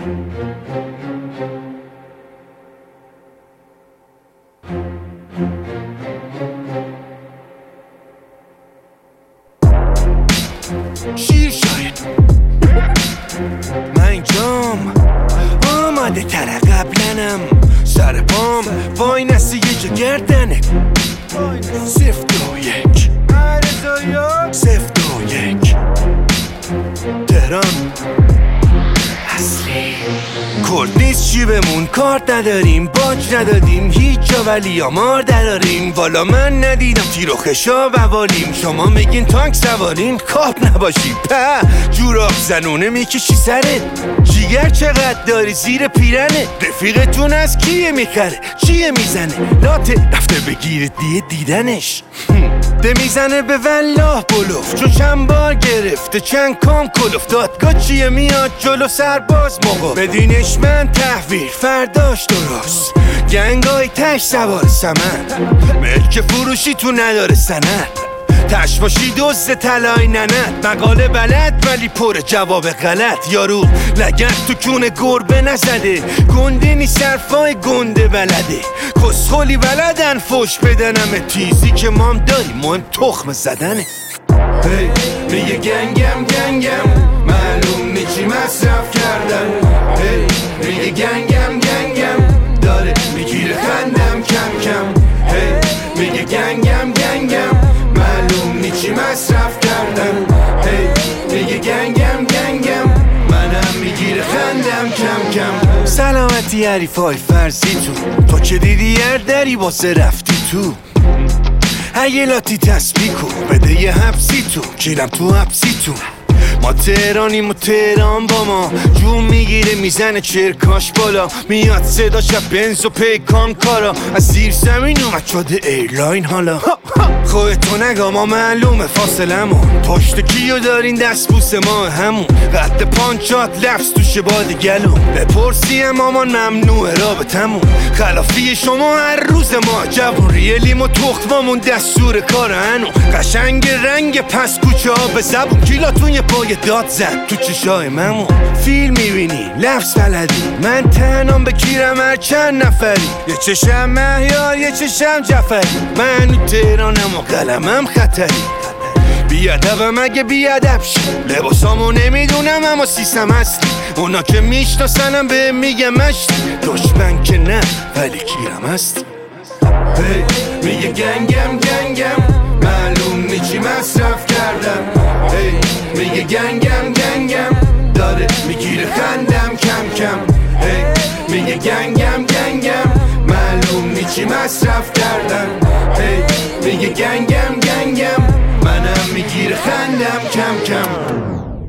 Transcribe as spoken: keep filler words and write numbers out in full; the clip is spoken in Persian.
شیر شاید من اینجام آماده تره قبلنم سر پام وای نسی یه جا گردنه سفت و یک سفت و یک تهران اصلی کرد نیست چی بمون کارت نداریم باج ندادیم هیچ جا ولی آمار دراریم والا من ندیدم تیر و خشا بوالیم شما میگین تانک سوارین کاپ نباشی په جوراب زنونه میکشی سرت جیگر چقدر داری زیر پیرنه رفیقتون از کیه میخره چیه میزنه لاته رفته بگیره دیه دیدنش ده میزنه به والله بلوف چون چند بار گرفته چند کام کلوف دادگاه چیه میاد جلو سرباز موقع بدینش من تحویل فرداش درست گنگای تش سوار سمن ملک فروشی تو نداره سند تش باشی دوست طلای ننت مقاله بلد ولی پر جواب غلط یارو لگت تو کونه گربه نزده گنده نی صرفای گنده بلده کسخولی بلدن فوش بدنم تیزی که مام داری مهم تخم زدنه هی میگه گنگم گنگم معلوم نیچی مصرف کردن هی میگه گنگم گنگم داره میگیره خندم کم کم هی میگه گنگم گنگم معلوم نیچی مصرف کردن هی میگه گنگم گنگم منم میگیره خندم کم کم سلامتی حریفای فرضی تو تو که دیدی یه دری واسه رفتی تو اگه لاتی تسبیح کن بده یه حبسی تو کیرم تو حبسی تو ما تهرانیم و تهران با ما جون میگیره میزنه چرکاش بالا میاد صدا شب بنز و پیکان کارا از زیر زمین اومد شده ایرلاین حالا خودتو نگا ما معلومه فاصلمون پشت کیو دارین دست بوس ما همون قد پانچات لفظ تو شباد گلوم بپرسی مامان ممنوعه رابطمون خلافی شما هر روز ما جوون ریلیم و تختمامون دستور کار هنو قشنگ رنگ پس کوچه ها به زبون کیلاتون یه پای داد زن تو چشای ممون فیلم میبینی لفظ بلدی من تنام به کیرم هر چند نفری یه چشم مهیار یه چشم جفری من تو تهرانم و قلمم خطری بیادبم اگه بیادب شی لباسامو نمیدونم اما سیستم هستی اونا که میشناسنم به میگم مشتی دشمن که نه ولی کیرم هستی هی میگه گنگم گنگم معلوم نیچی مصرف کردم هی میگه گنگم گنگم داره میگیره خندم کم کم هی میگه گنگم گنگم معلوم نیچی مصرف کردم هی میگه گنگم گنگم منم میگیره خندم کم کم